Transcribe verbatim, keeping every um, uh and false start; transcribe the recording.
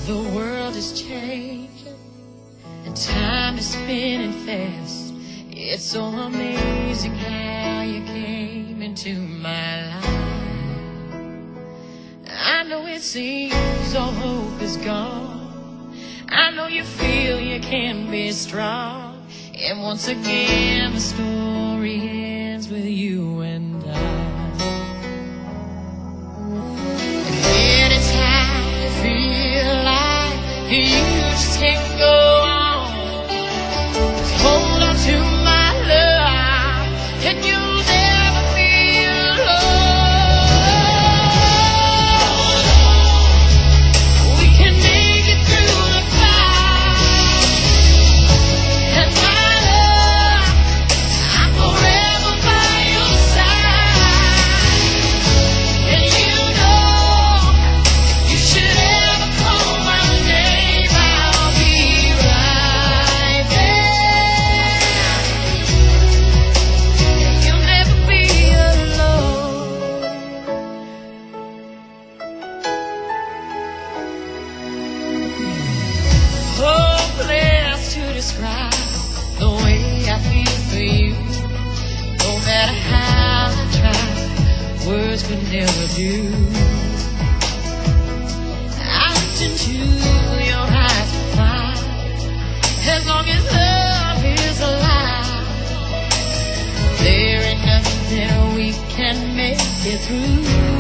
The world is changing and time is spinning fast. It's so amazing how you came into my life. I know it seems all hope is gone. I know you feel you can be strong. And once again the story ends with you and I. And anytime you feel like you just can't go on, just hold on to my love and you'll never be alone. We can make it through the fight, and my love, I'm forever by your side. And you know, you should ever call my name, I'll be right there. You'll never be alone. Hopeless to describe the way I feel for you. No matter how I try, words could never do. I looked into your eyes to find, as long as love is alive, there ain't nothing that we can make it through.